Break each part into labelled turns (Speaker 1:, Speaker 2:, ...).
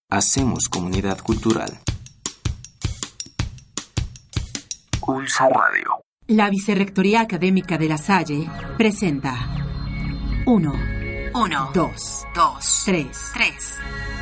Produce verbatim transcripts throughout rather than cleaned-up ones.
Speaker 1: Hacemos comunidad cultural. Pulso Radio.
Speaker 2: La Vicerrectoría Académica de La Salle presenta uno,
Speaker 3: Uno,
Speaker 2: dos,
Speaker 3: dos,
Speaker 2: tres.
Speaker 3: tres.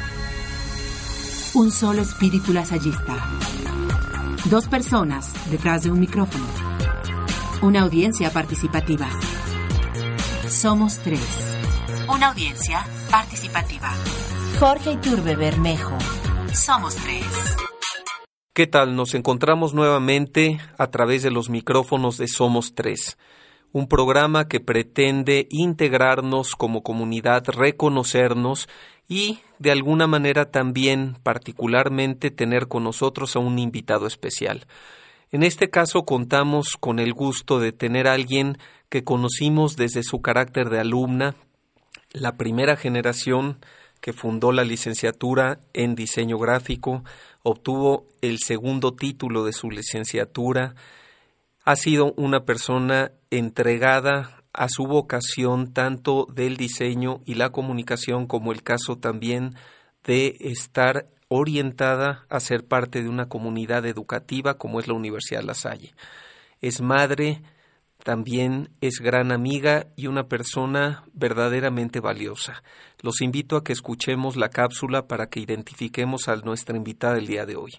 Speaker 2: Un solo espíritu lasallista. Dos personas detrás de un micrófono. Una audiencia participativa. Somos tres.
Speaker 3: Una audiencia participativa.
Speaker 4: Jorge Iturbe Bermejo.
Speaker 3: Somos tres.
Speaker 5: ¿Qué tal? Nos encontramos nuevamente a través de los micrófonos de Somos Tres, un programa que pretende integrarnos como comunidad, reconocernos y de alguna manera también particularmente tener con nosotros a un invitado especial. En este caso contamos con el gusto de tener a alguien que conocimos desde su carácter de alumna, la primera generación que fundó la licenciatura en diseño gráfico, obtuvo el segundo título de su licenciatura, ha sido una persona entregada a su vocación tanto del diseño y la comunicación como el caso también de estar orientada a ser parte de una comunidad educativa como es la Universidad La Salle. Es madre, también es gran amiga y una persona verdaderamente valiosa. Los invito a que escuchemos la cápsula para que identifiquemos a nuestra invitada del día de hoy.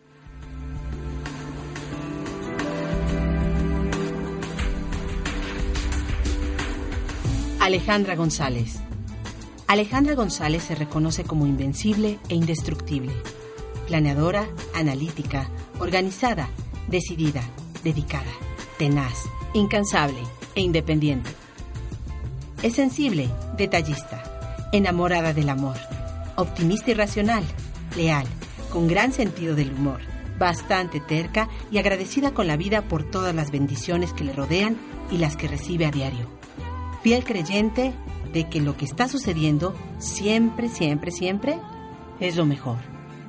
Speaker 2: Alejandra González. Alejandra González se reconoce como invencible e indestructible. Planeadora, analítica, organizada, decidida, dedicada, tenaz, incansable e independiente. Es sensible, detallista, enamorada del amor, optimista y racional, leal, con gran sentido del humor, bastante terca y agradecida con la vida por todas las bendiciones que le rodean y las que recibe a diario. Fiel creyente de que lo que está sucediendo siempre, siempre, siempre es lo mejor.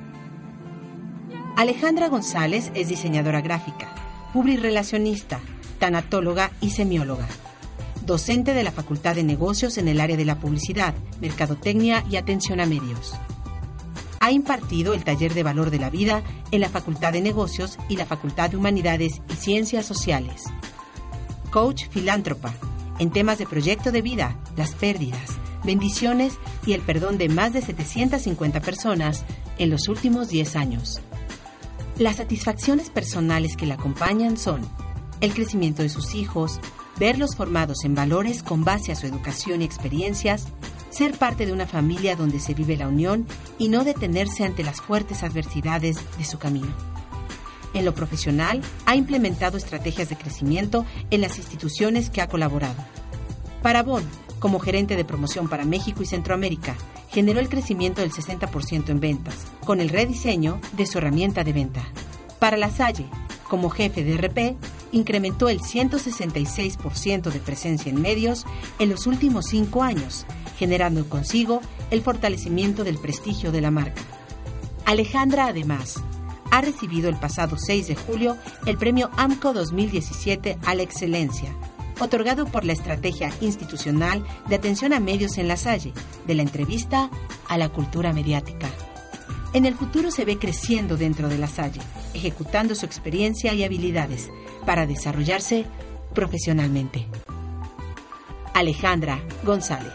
Speaker 2: Alejandra González es diseñadora gráfica, publirelacionista, tanatóloga y semióloga, docente de la Facultad de Negocios en el área de la publicidad, mercadotecnia y atención a medios. Ha impartido el taller de Valor de la Vida en la Facultad de Negocios y la Facultad de Humanidades y Ciencias Sociales. Coach filántropa en temas de proyecto de vida, las pérdidas, bendiciones y el perdón de más de setecientas cincuenta personas en los últimos diez años. Las satisfacciones personales que la acompañan son el crecimiento de sus hijos, verlos formados en valores con base a su educación y experiencias, ser parte de una familia donde se vive la unión y no detenerse ante las fuertes adversidades de su camino. En lo profesional, ha implementado estrategias de crecimiento en las instituciones que ha colaborado. Para Avon, como gerente de promoción para México y Centroamérica, generó el crecimiento del sesenta por ciento en ventas, con el rediseño de su herramienta de venta. Para La Salle, como jefe de R P, incrementó el ciento sesenta y seis por ciento de presencia en medios en los últimos cinco años, generando consigo el fortalecimiento del prestigio de la marca. Alejandra, además, ha recibido el pasado seis de julio el premio AMCO dos mil diecisiete a la excelencia, otorgado por la Estrategia Institucional de Atención a Medios en La Salle, de la entrevista a la cultura mediática. En el futuro se ve creciendo dentro de La Salle, ejecutando su experiencia y habilidades para desarrollarse profesionalmente. Alejandra González.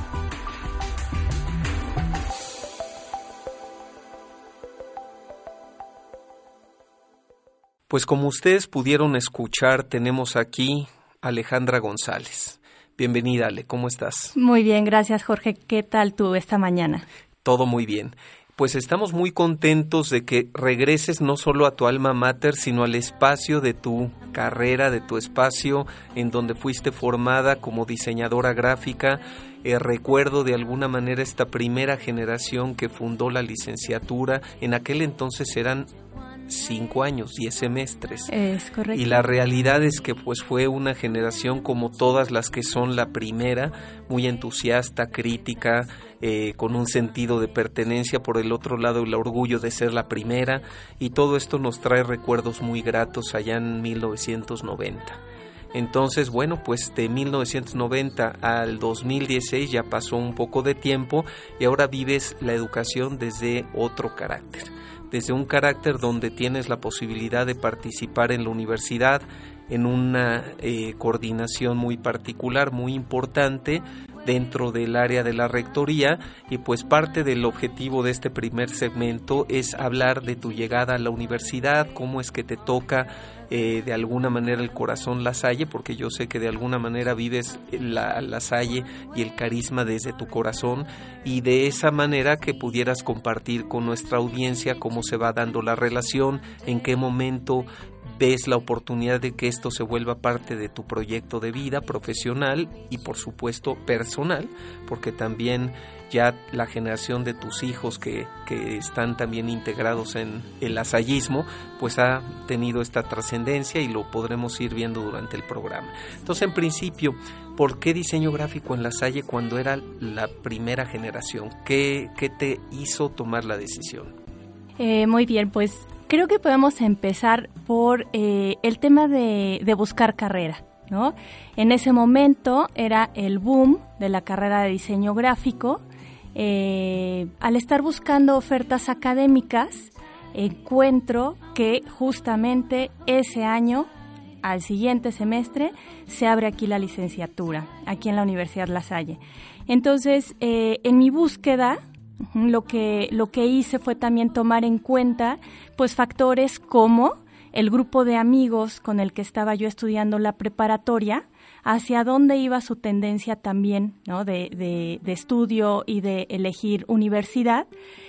Speaker 5: Pues como ustedes pudieron escuchar, tenemos aquí a Alejandra González. Bienvenida, Ale, ¿cómo estás?
Speaker 6: Muy bien, gracias, Jorge. ¿Qué tal tú esta mañana?
Speaker 5: Todo muy bien. Pues estamos muy contentos de que regreses no solo a tu alma mater, sino al espacio de tu carrera, de tu espacio en donde fuiste formada como diseñadora gráfica. Eh, recuerdo de alguna manera esta primera generación que fundó la licenciatura. En aquel entonces eran cinco años, diez semestres.
Speaker 6: Es correcto.
Speaker 5: Y la realidad es que pues fue una generación como todas las que son la primera, muy entusiasta, crítica, eh, con un sentido de pertenencia, por el otro lado el orgullo de ser la primera, y todo esto nos trae recuerdos muy gratos allá en mil novecientos noventa. Entonces, bueno, pues de mil novecientos noventa al dos mil dieciséis ya pasó un poco de tiempo y ahora vives la educación desde otro carácter, desde un carácter donde tienes la posibilidad de participar en la universidad en una eh, coordinación muy particular, muy importante dentro del área de la rectoría, y pues parte del objetivo de este primer segmento es hablar de tu llegada a la universidad, cómo es que te toca eh, de alguna manera el corazón La Salle, porque yo sé que de alguna manera vives la, la Salle y el carisma desde tu corazón, y de esa manera que pudieras compartir con nuestra audiencia cómo se va dando la relación, en qué momento ves la oportunidad de que esto se vuelva parte de tu proyecto de vida profesional y por supuesto personal, porque también ya la generación de tus hijos que, que están también integrados en el lasallismo, pues ha tenido esta trascendencia y lo podremos ir viendo durante el programa. Entonces, en principio, ¿por qué diseño gráfico en La Salle cuando era la primera generación? ¿Qué, qué te hizo tomar la decisión?
Speaker 6: Eh, muy bien, pues creo que podemos empezar por eh, el tema de, de buscar carrera, ¿no? En ese momento era el boom de la carrera de diseño gráfico. Eh, al estar buscando ofertas académicas, encuentro que justamente ese año, al siguiente semestre, se abre aquí la licenciatura, aquí en la Universidad La Salle. Entonces, eh, en mi búsqueda, Lo que, lo que hice fue también tomar en cuenta pues factores como el grupo de amigos con el que estaba yo estudiando la preparatoria, hacia dónde iba su tendencia también, ¿no? de, de, de estudio y de elegir universidad,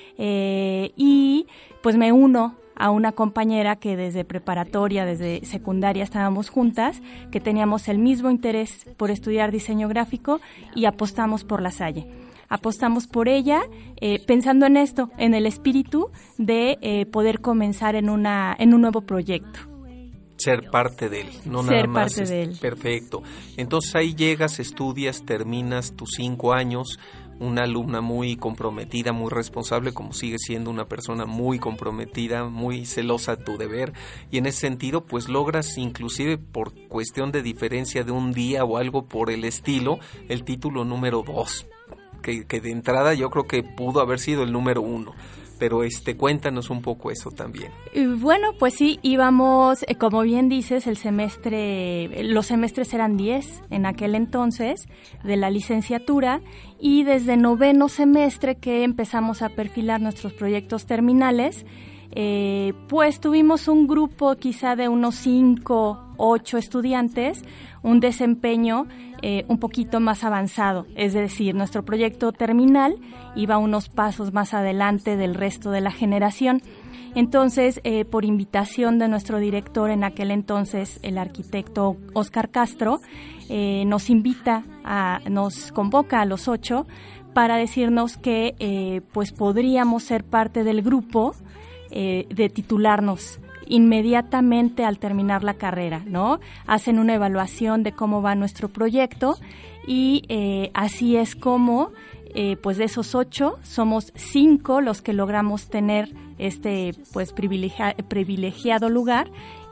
Speaker 6: eh, y pues me uno a una compañera que desde preparatoria, desde secundaria estábamos juntas, que teníamos el mismo interés por estudiar diseño gráfico y apostamos por La Salle. Apostamos por ella eh, pensando en esto, en el espíritu de eh, poder comenzar en una en un nuevo proyecto.
Speaker 5: Ser parte de él, no
Speaker 6: Ser
Speaker 5: nada más.
Speaker 6: parte
Speaker 5: Es,
Speaker 6: de él.
Speaker 5: Perfecto. Entonces ahí llegas, estudias, terminas tus cinco años, una alumna muy comprometida, muy responsable, como sigue siendo una persona muy comprometida, muy celosa de tu deber, y en ese sentido pues logras, inclusive por cuestión de diferencia de un día o algo por el estilo, el título número dos. Que, que de entrada yo creo que pudo haber sido el número uno, pero este cuéntanos un poco eso también.
Speaker 6: Bueno, pues sí, íbamos, eh, como bien dices, el semestre, los semestres eran diez en aquel entonces de la licenciatura, y desde noveno semestre que empezamos a perfilar nuestros proyectos terminales, eh, pues tuvimos un grupo quizá de unos cinco, ocho estudiantes, un desempeño eh, un poquito más avanzado, es decir, nuestro proyecto terminal iba unos pasos más adelante del resto de la generación. Entonces, eh, por invitación de nuestro director en aquel entonces, el arquitecto Óscar Castro, eh, nos invita, a, nos convoca a los ocho para decirnos que eh, pues podríamos ser parte del grupo eh, de titularnos inmediatamente al terminar la carrera, ¿no? Hacen una evaluación de cómo va nuestro proyecto y eh, así es como, eh, pues de esos ocho, somos cinco los que logramos tener este, pues privilegia- privilegiado lugar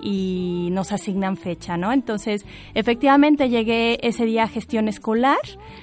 Speaker 6: y nos asignan fecha, ¿no? Entonces, efectivamente llegué ese día a gestión escolar.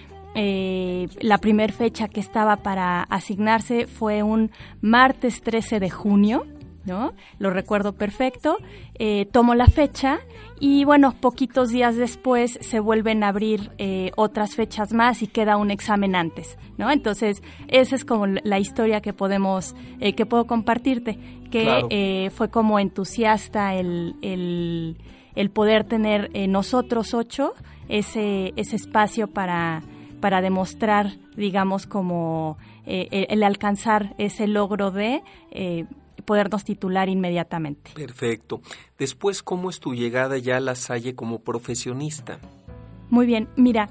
Speaker 6: Eh, la primer fecha que estaba para asignarse fue un martes trece de junio, ¿no? Lo recuerdo perfecto. Eh, tomo la fecha y bueno, poquitos días después se vuelven a abrir eh, otras fechas más y queda un examen antes, ¿no? Entonces esa es como la historia que podemos eh, que puedo compartirte, que
Speaker 5: Claro.
Speaker 6: eh, fue como entusiasta el el, el poder tener eh, nosotros ocho ese ese espacio para para demostrar, digamos, como eh, el, el alcanzar ese logro de eh, podernos titular inmediatamente.
Speaker 5: Perfecto. Después, ¿cómo es tu llegada ya a La Salle como profesionista?
Speaker 6: Muy bien, mira,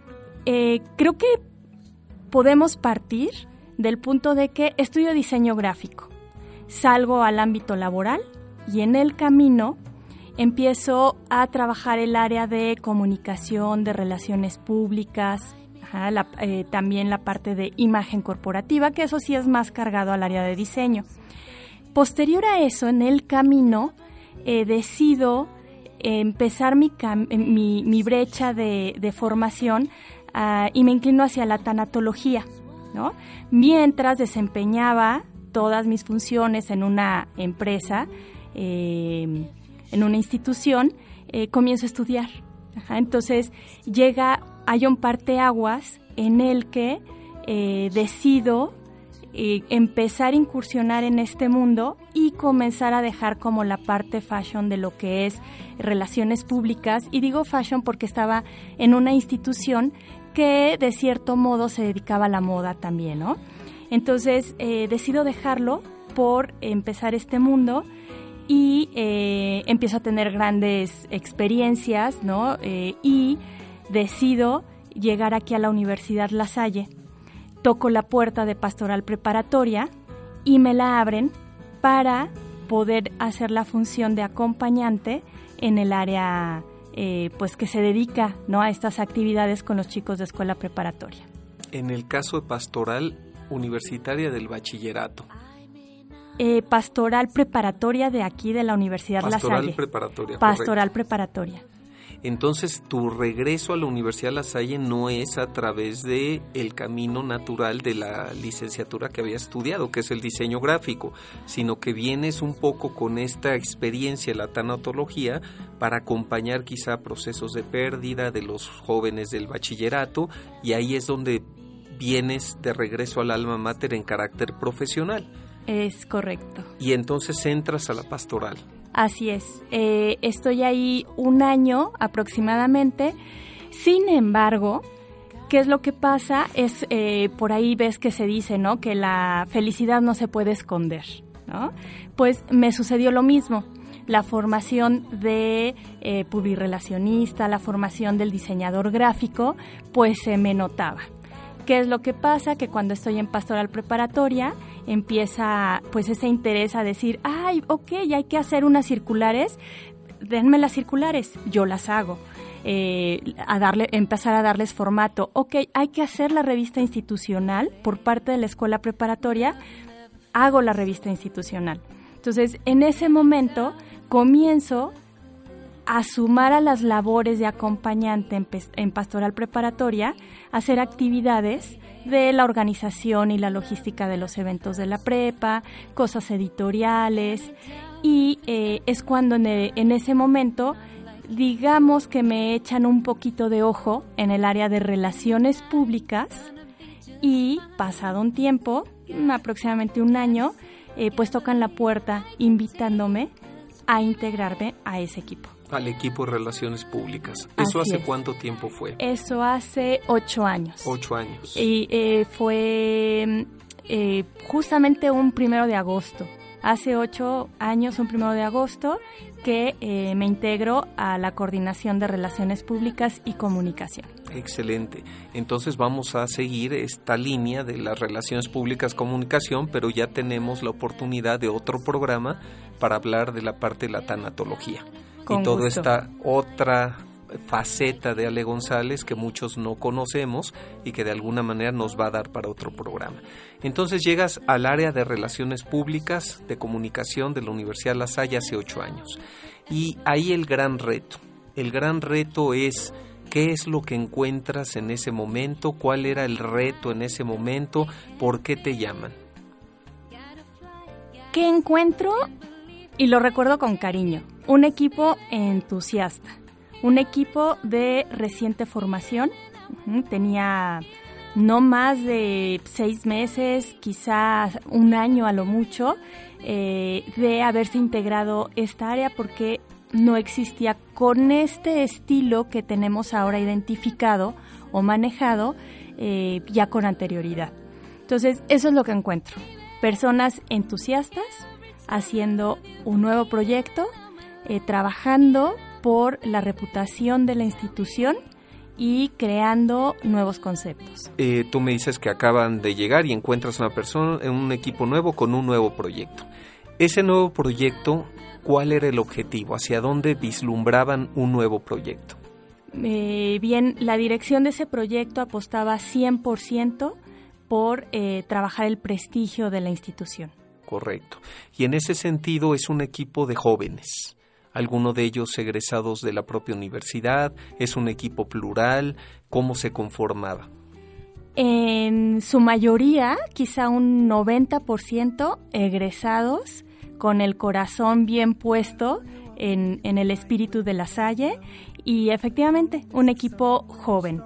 Speaker 6: eh, creo que podemos partir del punto de que estudio diseño gráfico, salgo al ámbito laboral y en el camino empiezo a trabajar el área de comunicación, de relaciones públicas, ajá, la, eh, también la parte de imagen corporativa, que eso sí es más cargado al área de diseño. Posterior a eso, en el camino, eh, decido empezar mi, cam- mi, mi brecha de, de formación uh, y me inclino hacia la tanatología, ¿no? Mientras desempeñaba todas mis funciones en una empresa, eh, en una institución, eh, comienzo a estudiar. Ajá, entonces llega, hay un parteaguas en el que eh, decido eh, empezar a incursionar en este mundo y comenzar a dejar como la parte fashion de lo que es relaciones públicas. Y digo fashion porque estaba en una institución que de cierto modo se dedicaba a la moda también, ¿no? Entonces eh, decido dejarlo por empezar este mundo y eh, empiezo a tener grandes experiencias, ¿no? Eh, y decido llegar aquí a la Universidad La Salle. Toco la puerta de Pastoral Preparatoria y me la abren para poder hacer la función de acompañante en el área eh, pues que se dedica, ¿no?, a estas actividades con los chicos de escuela preparatoria.
Speaker 5: En el caso de Pastoral Universitaria del Bachillerato.
Speaker 6: Eh, pastoral Preparatoria de aquí de la Universidad La Salle.
Speaker 5: Pastoral Preparatoria.
Speaker 6: Pastoral
Speaker 5: correcto.
Speaker 6: Preparatoria.
Speaker 5: Entonces, tu regreso a la Universidad La Salle no es a través de el camino natural de la licenciatura que había estudiado, que es el diseño gráfico, sino que vienes un poco con esta experiencia en la tanatología para acompañar quizá procesos de pérdida de los jóvenes del bachillerato, y ahí es donde vienes de regreso al alma mater en carácter profesional.
Speaker 6: Es correcto.
Speaker 5: Y entonces entras a la pastoral.
Speaker 6: Así es. Eh, estoy ahí un año aproximadamente. Sin embargo, ¿qué es lo que pasa? Es eh, por ahí ves que se dice, ¿no?, que la felicidad no se puede esconder, ¿no? Pues me sucedió lo mismo. La formación de eh, publirelacionista, la formación del diseñador gráfico, pues se me notaba. ¿Qué es lo que pasa? Que cuando estoy en Pastoral Preparatoria empieza pues ese interés a decir, ay, ok, hay que hacer unas circulares, denme las circulares, yo las hago. Eh, a darle, empezar a darles formato. Ok, hay que hacer la revista institucional por parte de la escuela preparatoria, hago la revista institucional. Entonces, en ese momento comienzo a sumar a las labores de acompañante en, en Pastoral Preparatoria, hacer actividades de la organización y la logística de los eventos de la prepa, cosas editoriales, y eh, es cuando en, el, en ese momento, digamos que me echan un poquito de ojo en el área de relaciones públicas, y pasado un tiempo, aproximadamente un año, eh, pues tocan la puerta invitándome a integrarme a ese equipo.
Speaker 5: Al equipo de Relaciones Públicas. ¿Eso
Speaker 6: Así
Speaker 5: hace
Speaker 6: es.
Speaker 5: cuánto tiempo fue?
Speaker 6: Eso hace ocho años.
Speaker 5: Ocho años.
Speaker 6: Y eh, fue eh, justamente un primero de agosto. Hace ocho años, un primero de agosto, que eh, me integro a la Coordinación de Relaciones Públicas y Comunicación.
Speaker 5: Excelente. Entonces vamos a seguir esta línea de las relaciones públicas, comunicación, pero ya tenemos la oportunidad de otro programa para hablar de la parte de la tanatología.
Speaker 6: Con
Speaker 5: y toda
Speaker 6: gusto.
Speaker 5: esta otra faceta de Ale González que muchos no conocemos y que de alguna manera nos va a dar para otro programa. Entonces llegas al área de Relaciones Públicas, de Comunicación de la Universidad La Salle hace ocho años. Y ahí el gran reto. El gran reto es ¿qué es lo que encuentras en ese momento? ¿Cuál era el reto en ese momento? ¿Por qué te llaman?
Speaker 6: ¿Qué encuentro? Y lo recuerdo con cariño. Un equipo entusiasta. Un equipo de reciente formación. Uh-huh. Tenía no más de seis meses, quizás un año a lo mucho, eh, de haberse integrado esta área porque no existía con este estilo que tenemos ahora identificado o manejado eh, ya con anterioridad. Entonces, eso es lo que encuentro. Personas entusiastas haciendo un nuevo proyecto, eh, trabajando por la reputación de la institución y creando nuevos conceptos.
Speaker 5: Eh, tú me dices que acaban de llegar y encuentras una persona en un equipo nuevo con un nuevo proyecto. Ese nuevo proyecto, ¿cuál era el objetivo? ¿Hacia dónde vislumbraban un nuevo proyecto?
Speaker 6: Eh, bien, la dirección de ese proyecto apostaba cien por ciento por eh, trabajar el prestigio de la institución.
Speaker 5: Correcto. Y en ese sentido es un equipo de jóvenes. alguno de ellos egresados de la propia universidad, es un equipo plural, ¿cómo se conformaba?
Speaker 6: En su mayoría, quizá un noventa por ciento egresados con el corazón bien puesto en, en el espíritu de La Salle y efectivamente un equipo joven.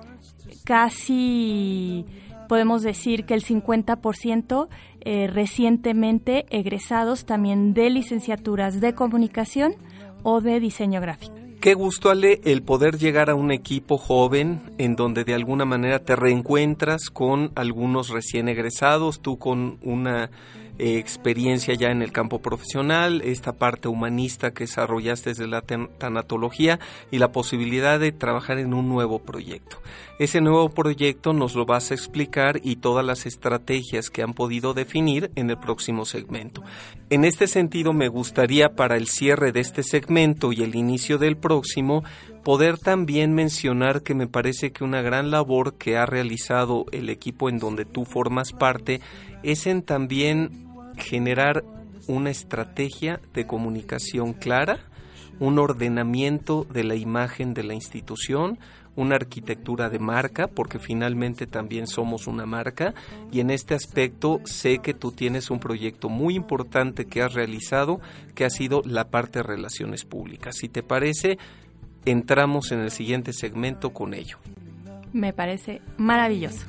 Speaker 6: Casi podemos decir que el cincuenta por ciento eh, recientemente egresados también de licenciaturas de comunicación o de diseño gráfico.
Speaker 5: Qué gusto, Ale, el poder llegar a un equipo joven en donde de alguna manera te reencuentras con algunos recién egresados, tú con una eh, experiencia ya en el campo profesional, esta parte humanista que desarrollaste desde la ten- tanatología y la posibilidad de trabajar en un nuevo proyecto. Ese nuevo proyecto nos lo vas a explicar y todas las estrategias que han podido definir en el próximo segmento. En este sentido, me gustaría para el cierre de este segmento y el inicio del próximo, poder también mencionar que me parece que una gran labor que ha realizado el equipo en donde tú formas parte es en también generar una estrategia de comunicación clara, un ordenamiento de la imagen de la institución, una arquitectura de marca, porque finalmente también somos una marca, y en este aspecto sé que tú tienes un proyecto muy importante que has realizado, que ha sido la parte de relaciones públicas. Si te parece, entramos en el siguiente segmento con ello.
Speaker 6: Me parece maravilloso.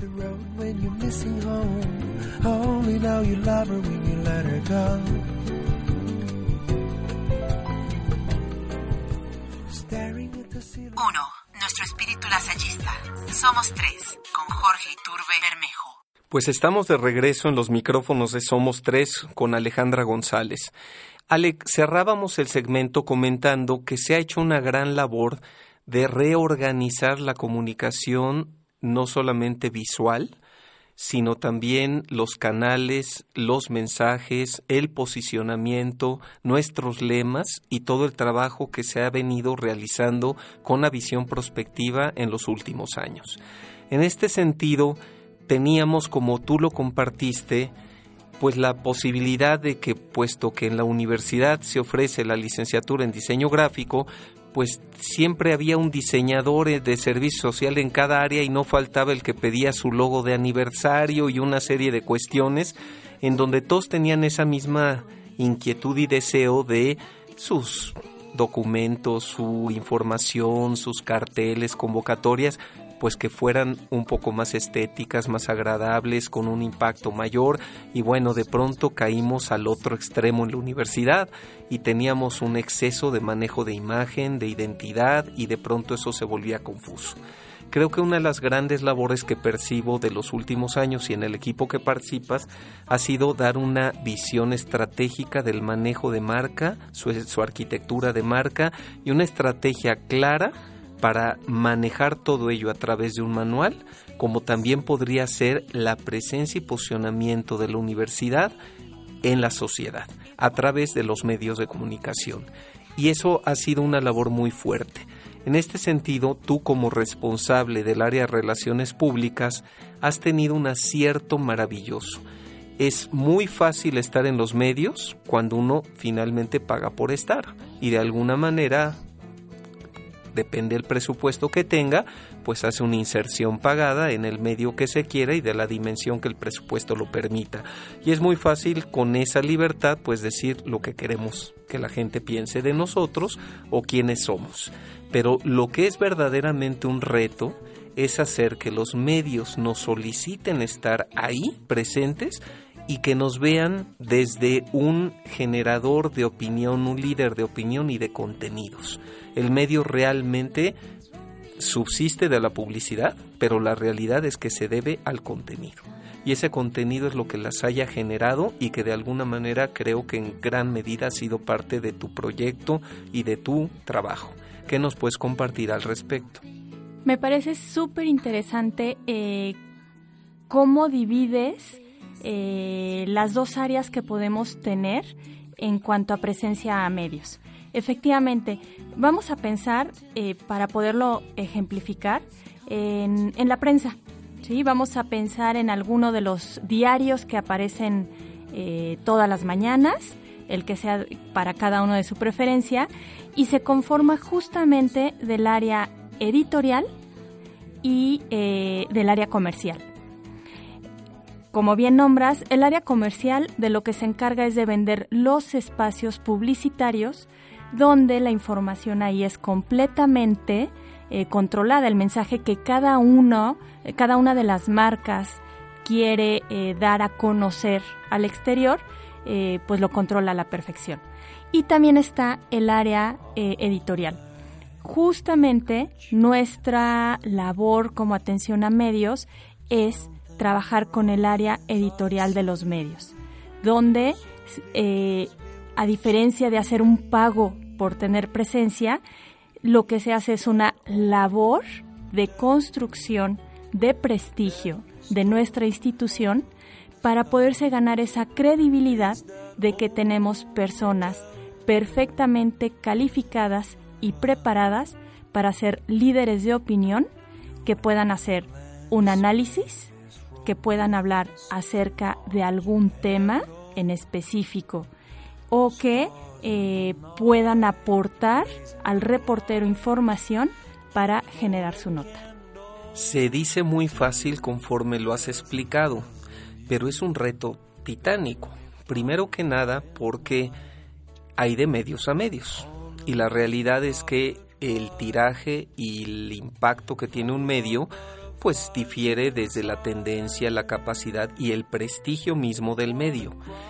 Speaker 3: Uno. Nuestro espíritu lasallista. Somos tres, con Jorge Iturbe Bermejo.
Speaker 5: Pues estamos de regreso en los micrófonos de Somos Tres con Alejandra González. Ale, cerrábamos el segmento comentando que se ha hecho una gran labor de reorganizar la comunicación, no solamente visual, sino también los canales, los mensajes, el posicionamiento, nuestros lemas y todo el trabajo que se ha venido realizando con la visión prospectiva en los últimos años. En este sentido, teníamos, como tú lo compartiste, pues la posibilidad de que, puesto que en la universidad se ofrece la licenciatura en diseño gráfico, pues siempre había un diseñador de servicio social en cada área y no faltaba el que pedía su logo de aniversario y una serie de cuestiones en donde todos tenían esa misma inquietud y deseo de sus documentos, su información, sus carteles, convocatorias, pues que fueran un poco más estéticas, más agradables, con un impacto mayor. Y bueno, de pronto caímos al otro extremo en la universidad y teníamos un exceso de manejo de imagen, de identidad, y de pronto eso se volvía confuso. Creo que una de las grandes labores que percibo de los últimos años y en el equipo que participas ha sido dar una visión estratégica del manejo de marca, su, su arquitectura de marca y una estrategia clara para manejar todo ello a través de un manual, como también podría ser la presencia y posicionamiento de la universidad en la sociedad, a través de los medios de comunicación. Y eso ha sido una labor muy fuerte. En este sentido, tú como responsable del área de relaciones públicas, has tenido un acierto maravilloso. Es muy fácil estar en los medios cuando uno finalmente paga por estar y de alguna manera, depende del presupuesto que tenga, pues hace una inserción pagada en el medio que se quiera y de la dimensión que el presupuesto lo permita. Y es muy fácil con esa libertad pues decir lo que queremos que la gente piense de nosotros o quiénes somos. Pero lo que es verdaderamente un reto es hacer que los medios nos soliciten estar ahí presentes y que nos vean desde un generador de opinión, un líder de opinión y de contenidos. El medio realmente subsiste de la publicidad, pero la realidad es que se debe al contenido. Y ese contenido es lo que las haya generado y que de alguna manera creo que en gran medida ha sido parte de tu proyecto y de tu trabajo. ¿Qué nos puedes compartir al respecto?
Speaker 6: Me parece súper interesante eh, cómo divides eh, las dos áreas que podemos tener en cuanto a presencia a medios. Efectivamente, vamos a pensar, eh, para poderlo ejemplificar, en, en la prensa. ¿Sí? Vamos a pensar en alguno de los diarios que aparecen eh, todas las mañanas el que sea para cada uno de su preferencia, y se conforma justamente del área editorial y eh, del área comercial. Como bien nombras, el área comercial de lo que se encarga es de vender los espacios publicitarios donde la información ahí es completamente eh, controlada. El mensaje que cada uno, eh, cada una de las marcas quiere eh, dar a conocer al exterior, eh, pues lo controla a la perfección. Y también está el área eh, editorial. Justamente nuestra labor como atención a medios es trabajar con el área editorial de los medios, donde eh, a diferencia de hacer un pago por tener presencia, lo que se hace es una labor de construcción de prestigio de nuestra institución para poderse ganar esa credibilidad de que tenemos personas perfectamente calificadas y preparadas para ser líderes de opinión que puedan hacer un análisis, que puedan hablar acerca de algún tema en específico o que eh, puedan aportar al reportero información para generar su nota.
Speaker 5: Se dice muy fácil conforme lo has explicado, pero es un reto titánico. Primero que nada porque hay de medios a medios y la realidad es que el tiraje y el impacto que tiene un medio pues difiere desde la tendencia, la capacidad y el prestigio mismo del medio.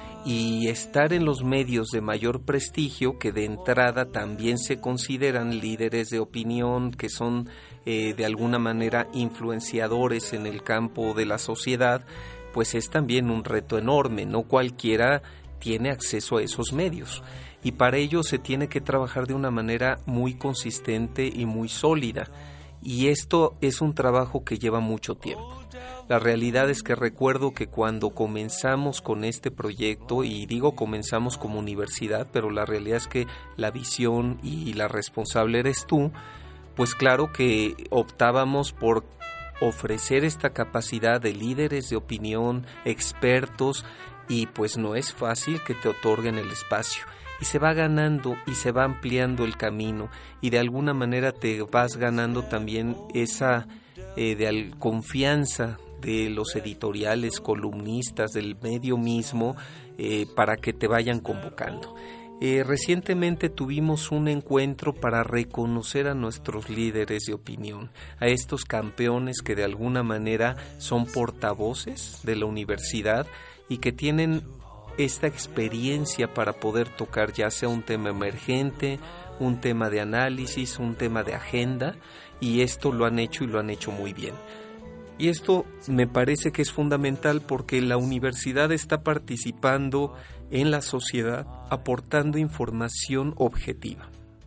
Speaker 5: Y estar en los medios de mayor prestigio, que de entrada también se consideran líderes de opinión, que son eh, de alguna manera influenciadores en el campo de la sociedad, pues es también un reto enorme. No cualquiera tiene acceso a esos medios. Y para ello se tiene que trabajar de una manera muy consistente y muy sólida. Y esto es un trabajo que lleva mucho tiempo. La realidad es que recuerdo que cuando comenzamos con este proyecto, y digo comenzamos como universidad, pero la realidad es que la visión y la responsable eres tú, pues claro que optábamos por ofrecer esta capacidad de líderes de opinión, expertos, y pues no es fácil que te otorguen el espacio. Y se va ganando y se va ampliando el camino y de alguna manera te vas ganando también esa eh, de al, confianza de los editoriales, columnistas, del medio mismo, eh, para que te vayan convocando. Eh, recientemente tuvimos un encuentro para reconocer a nuestros líderes de opinión, a estos campeones que de alguna manera son portavoces de la universidad y que tienen esta experiencia para poder tocar ya sea un tema emergente, un tema de análisis, un tema de agenda, y esto lo han hecho y lo han hecho muy bien. Y esto me parece que es fundamental porque la universidad está participando en la sociedad, aportando información objetiva.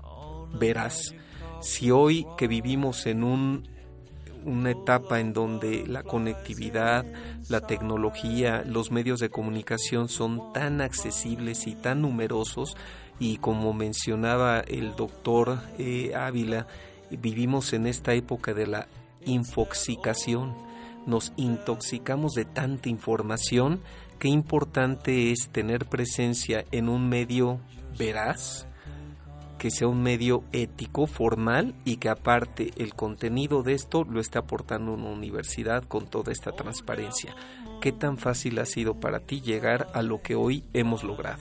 Speaker 5: Verás, si hoy que vivimos en un una etapa en donde la conectividad, la tecnología, los medios de comunicación son tan accesibles y tan numerosos, y como mencionaba el doctor eh, Ávila, vivimos en esta época de la infoxicación, nos intoxicamos de tanta información. Qué importante es tener presencia en un medio veraz, que sea un medio ético, formal, y que aparte el contenido de esto lo está aportando una universidad con toda esta transparencia. ¿Qué tan fácil ha sido para ti llegar a lo que hoy hemos logrado?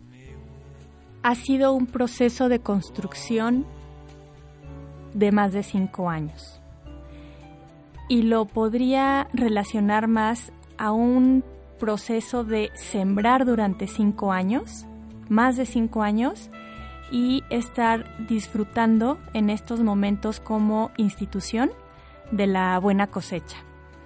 Speaker 6: Ha sido un proceso de construcción de más de cinco años. Y lo podría relacionar más a un proceso de sembrar durante cinco años, más de cinco años, y estar disfrutando en estos momentos como institución de la buena cosecha.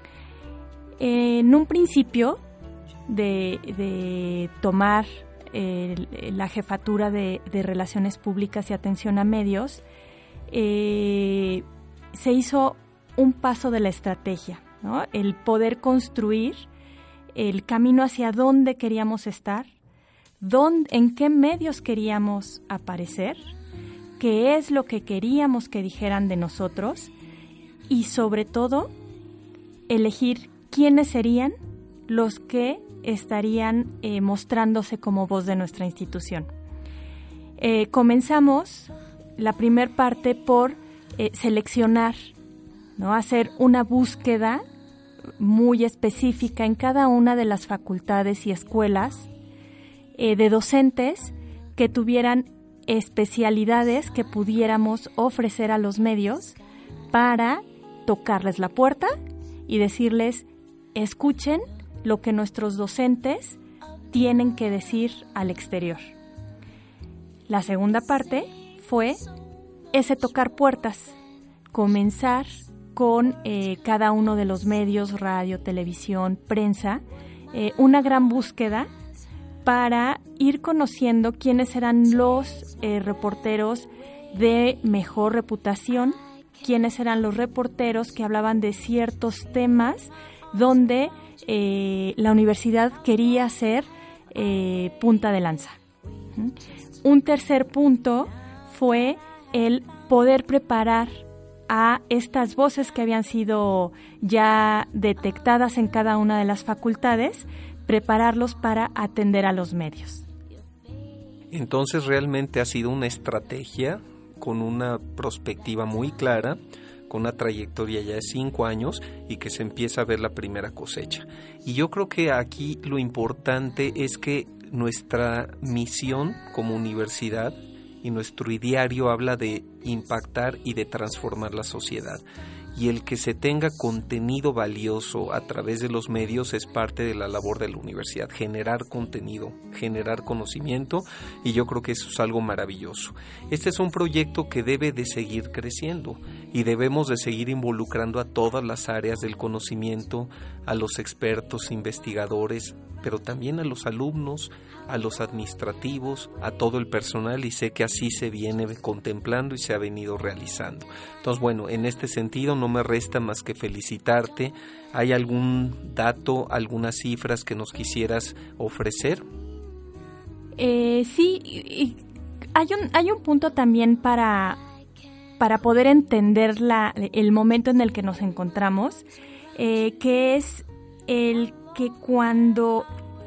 Speaker 6: En un principio de, de tomar el, la jefatura de, de Relaciones Públicas y Atención a Medios, eh, se hizo un paso de la estrategia, ¿no? El poder construir el camino hacia dónde queríamos estar, dónde, en qué medios queríamos aparecer, qué es lo que queríamos que dijeran de nosotros y sobre todo elegir quiénes serían los que estarían eh, mostrándose como voz de nuestra institución. Eh, comenzamos la primer parte por eh, seleccionar, ¿no? Hacer una búsqueda muy específica en cada una de las facultades y escuelas eh, de docentes que tuvieran especialidades que pudiéramos ofrecer a los medios para tocarles la puerta y decirles, escuchen lo que nuestros docentes tienen que decir al exterior. La segunda parte fue ese tocar puertas, comenzar con eh, cada uno de los medios, radio, televisión, prensa, eh, una gran búsqueda para ir conociendo quiénes eran los eh, reporteros de mejor reputación, quiénes eran los reporteros que hablaban de ciertos temas donde eh, la universidad quería ser eh, punta de lanza. ¿Mm? Un tercer punto fue el poder preparar a estas voces que habían sido ya detectadas en cada una de las facultades, prepararlos para atender a los medios.
Speaker 5: Entonces realmente ha sido una estrategia con una perspectiva muy clara, con una trayectoria ya de cinco años y que se empieza a ver la primera cosecha. Y yo creo que aquí lo importante es que nuestra misión como universidad y nuestro ideario habla de impactar y de transformar la sociedad. Y el que se tenga contenido valioso a través de los medios es parte de la labor de la universidad, generar contenido, generar conocimiento, y yo creo que eso es algo maravilloso. Este es un proyecto que debe de seguir creciendo y debemos de seguir involucrando a todas las áreas del conocimiento, a los expertos, investigadores, pero también a los alumnos, a los administrativos, a todo el personal, y sé que así se viene contemplando y se ha venido realizando. Entonces, bueno, en este sentido no me resta más que felicitarte. ¿Hay algún dato, algunas cifras que nos quisieras ofrecer?
Speaker 6: Eh, sí, y hay un, hay un punto también para, para poder entender la, el momento en el que nos encontramos, eh, que es el que cuando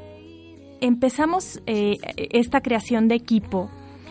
Speaker 6: empezamos eh, esta creación de equipo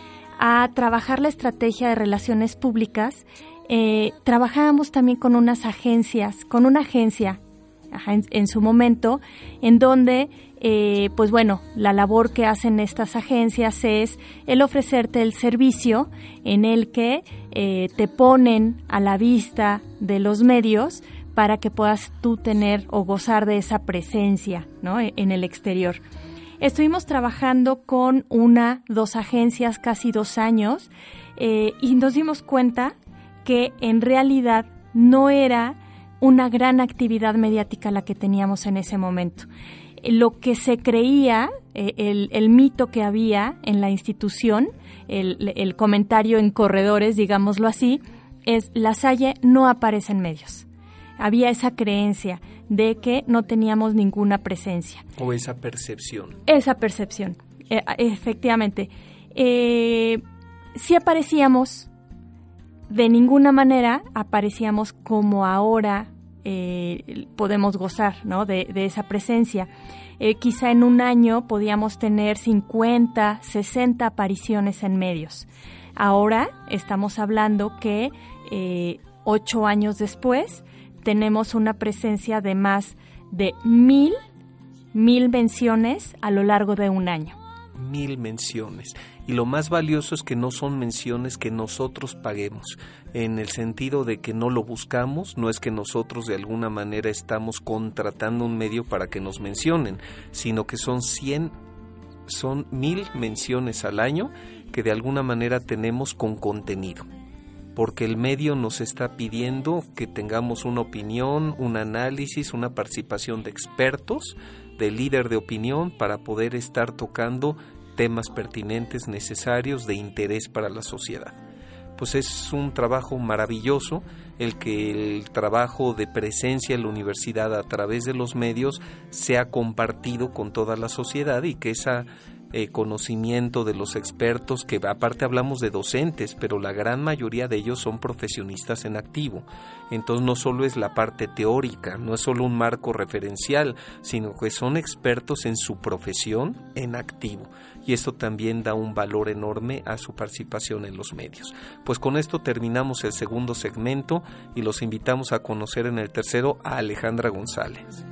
Speaker 6: a trabajar la estrategia de relaciones públicas, eh, trabajábamos también con unas agencias, con una agencia ajá, en, en su momento, en donde, eh, pues bueno, la labor que hacen estas agencias es el ofrecerte el servicio en el que eh, te ponen a la vista de los medios para que puedas tú tener o gozar de esa presencia, ¿no?, en el exterior. Estuvimos trabajando con una, dos agencias, casi dos años, eh, y nos dimos cuenta que en realidad no era una gran actividad mediática la que teníamos en ese momento. Lo que se creía, eh, el, el mito que había en la institución, el, el comentario en corredores, digámoslo así, es La Salle no aparece en medios. Había esa creencia de que no teníamos ninguna presencia.
Speaker 5: O esa percepción.
Speaker 6: Esa percepción, eh, efectivamente. Eh, sí aparecíamos, de ninguna manera aparecíamos como ahora eh, podemos gozar, ¿no?, de, de esa presencia. Eh, quizá en un año podíamos tener cincuenta, sesenta apariciones en medios. Ahora estamos hablando que eh, ocho años después tenemos una presencia de más de mil, mil menciones a lo largo de un año.
Speaker 5: Mil menciones. Y lo más valioso es que no son menciones que nosotros paguemos, en el sentido de que no lo buscamos, no es que nosotros de alguna manera estamos contratando un medio para que nos mencionen, sino que son cien, son mil menciones al año que de alguna manera tenemos con contenido. Porque el medio nos está pidiendo que tengamos una opinión, un análisis, una participación de expertos, de líder de opinión, para poder estar tocando temas pertinentes, necesarios, de interés para la sociedad. Pues es un trabajo maravilloso el que el trabajo de presencia en la universidad a través de los medios sea compartido con toda la sociedad y que esa eh, conocimiento de los expertos, que aparte hablamos de docentes, pero la gran mayoría de ellos son profesionistas en activo. Entonces no solo es la parte teórica, no es solo un marco referencial, sino que son expertos en su profesión en activo. Y esto también da un valor enorme a su participación en los medios. Pues con esto terminamos el segundo segmento y los invitamos a conocer en el tercero a Alejandra González.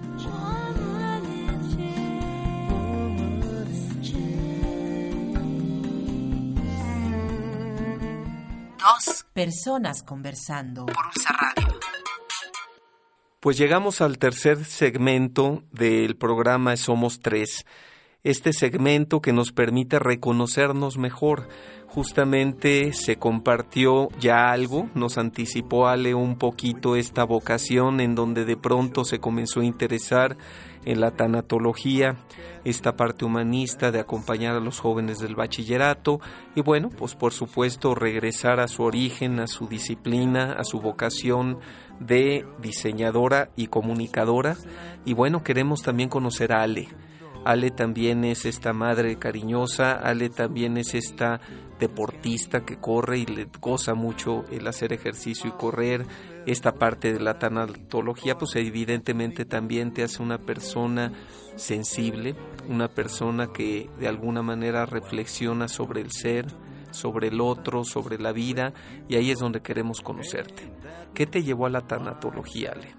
Speaker 4: Dos personas conversando
Speaker 3: por Pulsar Radio.
Speaker 5: Pues llegamos al tercer segmento del programa Somos Tres. Este segmento que nos permite reconocernos mejor. Justamente se compartió ya algo, nos anticipó Ale un poquito esta vocación en donde de pronto se comenzó a interesar en la tanatología, esta parte humanista de acompañar a los jóvenes del bachillerato y bueno, pues por supuesto regresar a su origen, a su disciplina, a su vocación de diseñadora y comunicadora. Y bueno, queremos también conocer a Ale. Ale también es esta madre cariñosa, Ale también es esta deportista que corre y le goza mucho el hacer ejercicio y correr. Esta parte de la tanatología pues evidentemente también te hace una persona sensible, una persona que de alguna manera reflexiona sobre el ser, sobre el otro, sobre la vida, y ahí es donde queremos conocerte. ¿Qué te llevó a la tanatología, Ale?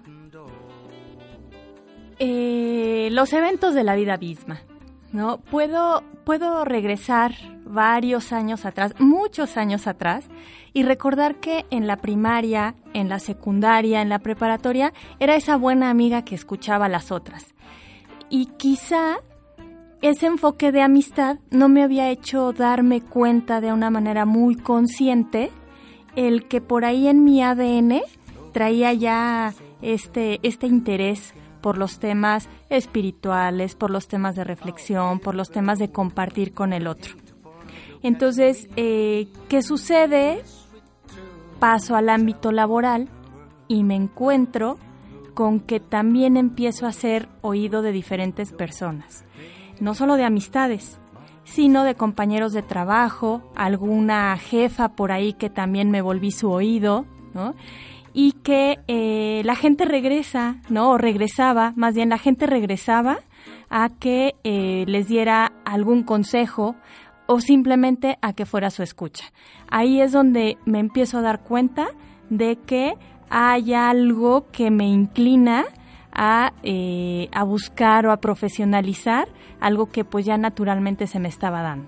Speaker 6: Eh, los eventos de la vida misma, ¿no? Puedo, puedo regresar varios años atrás, muchos años atrás, y recordar que en la primaria, en la secundaria, en la preparatoria, era esa buena amiga que escuchaba a las otras. Y quizá ese enfoque de amistad no me había hecho darme cuenta de una manera muy consciente el que por ahí en mi A D N traía ya este, este interés por los temas espirituales, por los temas de reflexión, por los temas de compartir con el otro. Entonces, eh, ¿qué sucede? Paso al ámbito laboral y me encuentro con que también empiezo a ser oído de diferentes personas. No solo de amistades, sino de compañeros de trabajo, alguna jefa por ahí que también me volví su oído, ¿no? Y que eh, la gente regresa, ¿no? O regresaba, más bien la gente regresaba a que eh, les diera algún consejo o simplemente a que fuera su escucha. Ahí es donde me empiezo a dar cuenta de que hay algo que me inclina a, eh, a buscar o a profesionalizar algo que pues ya naturalmente se me estaba dando.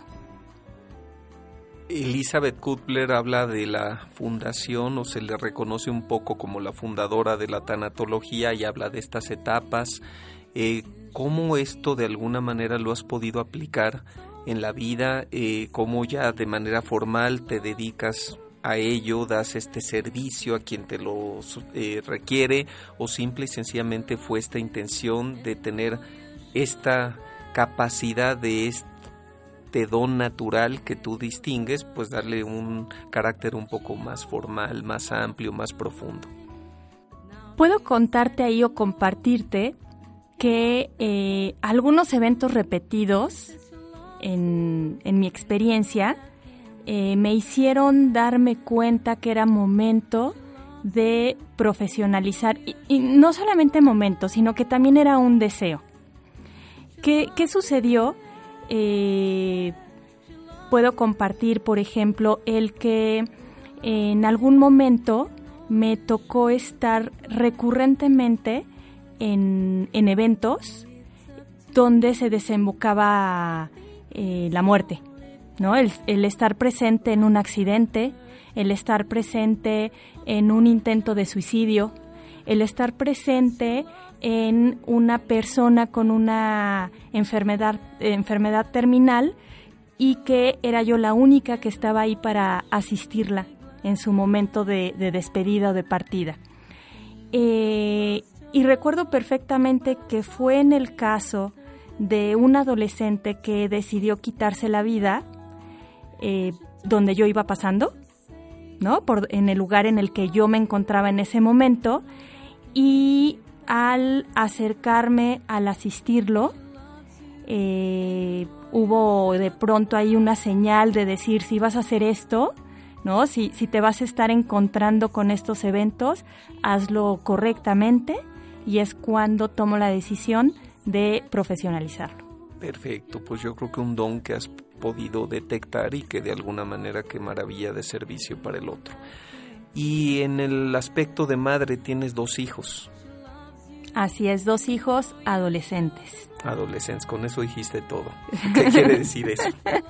Speaker 5: Elizabeth Kubler habla de la fundación, o se le reconoce un poco como la fundadora de la tanatología, y habla de estas etapas. Eh, ¿Cómo esto de alguna manera lo has podido aplicar en la vida? Eh, ¿Cómo ya de manera formal te dedicas a ello, das este servicio a quien te lo eh, requiere, o simple y sencillamente fue esta intención de tener esta capacidad de este don natural que tú distingues, pues darle un carácter un poco más formal, más amplio, más profundo?
Speaker 6: Puedo contarte ahí o compartirte que eh, algunos eventos repetidos en, en mi experiencia eh, me hicieron darme cuenta que era momento de profesionalizar, y, y no solamente momento, sino que también era un deseo. ¿Qué, qué sucedió? Eh, puedo compartir, por ejemplo, el que en algún momento me tocó estar recurrentemente en, en eventos donde se desembocaba eh, la muerte, ¿no? El, el estar presente en un accidente, el estar presente en un intento de suicidio, el estar presente en una persona con una enfermedad, enfermedad terminal, y que era yo la única que estaba ahí para asistirla en su momento de, de despedida o de partida. Eh, y recuerdo perfectamente que fue en el caso de un adolescente que decidió quitarse la vida eh, donde yo iba pasando, ¿no? Por, en el lugar en el que yo me encontraba en ese momento, y al acercarme, al asistirlo, eh, hubo de pronto ahí una señal de decir si vas a hacer esto, ¿no? Si, si te vas a estar encontrando con estos eventos, hazlo correctamente, y es cuando tomo la decisión de profesionalizarlo.
Speaker 5: Perfecto, pues yo creo que un don que has podido detectar y que de alguna manera qué maravilla de servicio para el otro. Y en el aspecto de madre tienes dos hijos.
Speaker 6: Así es, dos hijos adolescentes.
Speaker 5: Adolescentes, con eso dijiste todo. ¿Qué quiere decir eso?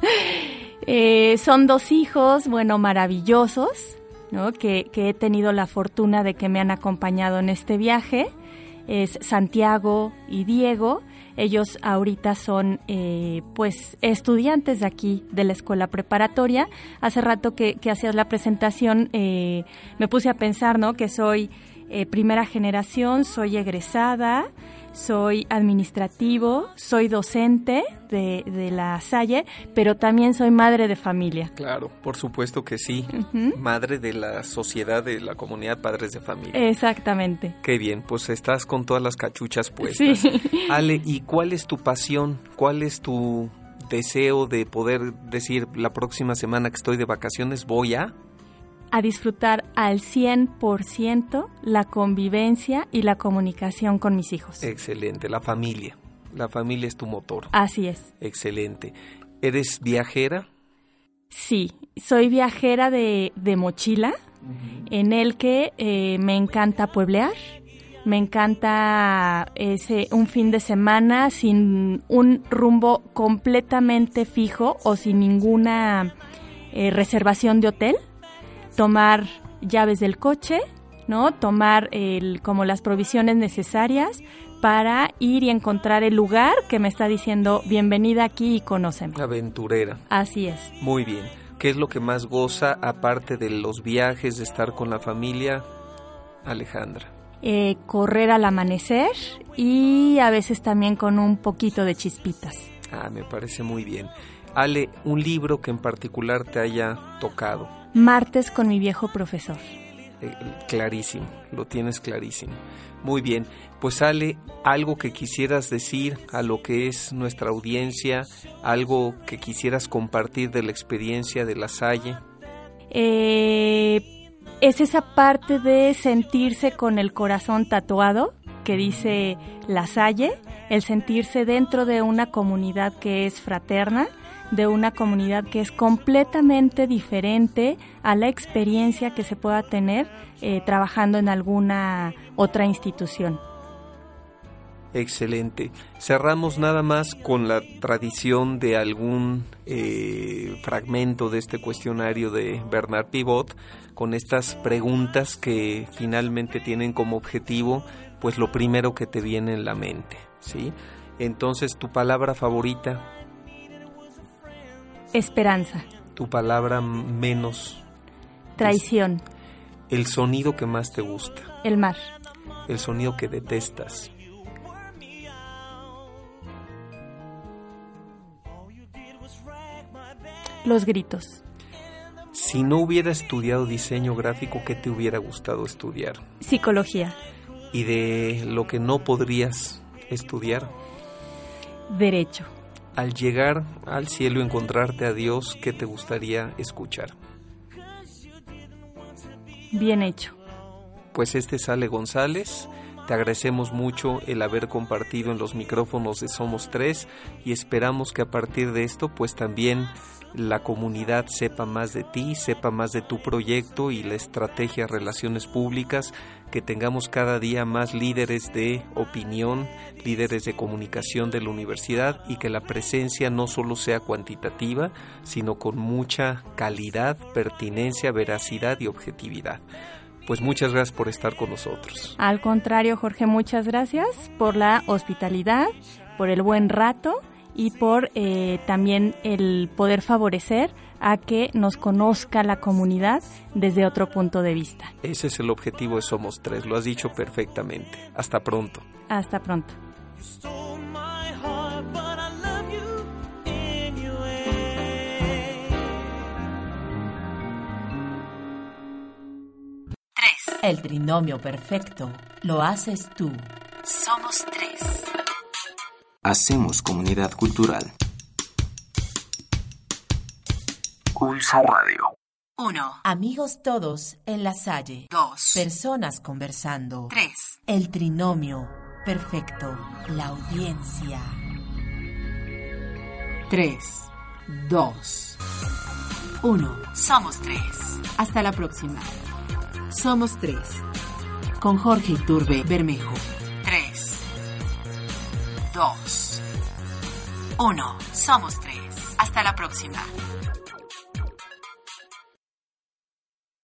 Speaker 6: eh, son dos hijos, bueno, maravillosos, ¿no? Que, que he tenido la fortuna de que me han acompañado en este viaje. Es Santiago y Diego. Ellos ahorita son eh, pues estudiantes de aquí, de la escuela preparatoria. Hace rato que, que hacías la presentación, eh, me puse a pensar, ¿no? Que soy eh, primera generación, soy egresada, soy administrativo, soy docente de, de la Salle, pero también soy madre de familia.
Speaker 5: Claro, por supuesto que sí.
Speaker 6: Uh-huh.
Speaker 5: Madre de la sociedad, de la comunidad Padres de Familia.
Speaker 6: Exactamente.
Speaker 5: Qué bien, pues estás con todas las cachuchas puestas.
Speaker 6: Sí.
Speaker 5: Ale, ¿y cuál es tu pasión? ¿Cuál es tu deseo de poder decir la próxima semana que estoy de vacaciones voy a...?
Speaker 6: A disfrutar al cien por ciento la convivencia y la comunicación con mis hijos.
Speaker 5: Excelente, la familia. La familia es tu motor.
Speaker 6: Así es.
Speaker 5: Excelente. ¿Eres viajera?
Speaker 6: Sí, soy viajera de, de mochila, uh-huh. en el que eh, me encanta pueblear, me encanta ese un fin de semana sin un rumbo completamente fijo o sin ninguna eh, reservación de hotel. Tomar llaves del coche, ¿no? Tomar el, como las provisiones necesarias para ir y encontrar el lugar que me está diciendo bienvenida aquí y conóceme.
Speaker 5: Aventurera.
Speaker 6: Así es.
Speaker 5: Muy bien. ¿Qué es lo que más goza aparte de los viajes, de estar con la familia, Alejandra?
Speaker 6: Eh, correr al amanecer y a veces también con un poquito de chispitas.
Speaker 5: Ah, me parece muy bien. Ale, un libro que en particular te haya tocado.
Speaker 6: Martes con mi viejo profesor.
Speaker 5: Eh, clarísimo, lo tienes clarísimo. Muy bien, pues Ale, algo que quisieras decir a lo que es nuestra audiencia, algo que quisieras compartir de la experiencia de La Salle.
Speaker 6: Eh, es esa parte de sentirse con el corazón tatuado, que dice La Salle, el sentirse dentro de una comunidad que es fraterna, de una comunidad que es completamente diferente a la experiencia que se pueda tener eh, trabajando en alguna otra institución.
Speaker 5: Excelente. Cerramos nada más con la tradición de algún eh, fragmento de este cuestionario de Bernard Pivot, con estas preguntas que finalmente tienen como objetivo pues lo primero que te viene en la mente, ¿sí? Entonces, ¿tu palabra favorita?
Speaker 6: Esperanza.
Speaker 5: ¿Tu palabra menos?
Speaker 6: Traición.
Speaker 5: ¿El sonido que más te gusta?
Speaker 6: El mar.
Speaker 5: ¿El sonido que detestas?
Speaker 6: Los gritos.
Speaker 5: Si no hubiera estudiado diseño gráfico, ¿qué te hubiera gustado estudiar?
Speaker 6: Psicología.
Speaker 5: ¿Y de lo que no podrías estudiar?
Speaker 6: Derecho.
Speaker 5: Al llegar al cielo y encontrarte a Dios, ¿qué te gustaría escuchar?
Speaker 6: Bien hecho.
Speaker 5: Pues este es Ale González. Te agradecemos mucho el haber compartido en los micrófonos de Somos Tres y esperamos que a partir de esto pues también la comunidad sepa más de ti, sepa más de tu proyecto y la estrategia de relaciones públicas, que tengamos cada día más líderes de opinión, líderes de comunicación de la universidad y que la presencia no solo sea cuantitativa, sino con mucha calidad, pertinencia, veracidad y objetividad. Pues muchas gracias por estar con nosotros.
Speaker 6: Al contrario, Jorge, muchas gracias por la hospitalidad, por el buen rato y por eh, también el poder favorecer a que nos conozca la comunidad desde otro punto de vista.
Speaker 5: Ese es el objetivo de Somos Tres, lo has dicho perfectamente. Hasta pronto.
Speaker 6: Hasta pronto.
Speaker 4: Tres. El trinomio perfecto lo haces tú.
Speaker 3: Somos tres.
Speaker 1: Hacemos comunidad cultural. Pulso Radio.
Speaker 3: Uno,
Speaker 4: Amigos todos en la Salle.
Speaker 3: dos,
Speaker 4: Personas conversando.
Speaker 3: tres.
Speaker 4: El trinomio perfecto. La audiencia.
Speaker 2: Tres, dos, uno.
Speaker 3: Somos tres.
Speaker 2: Hasta la próxima. Somos tres. Con Jorge Iturbe Bermejo.
Speaker 3: Tres, dos, uno. Somos tres. Hasta la próxima.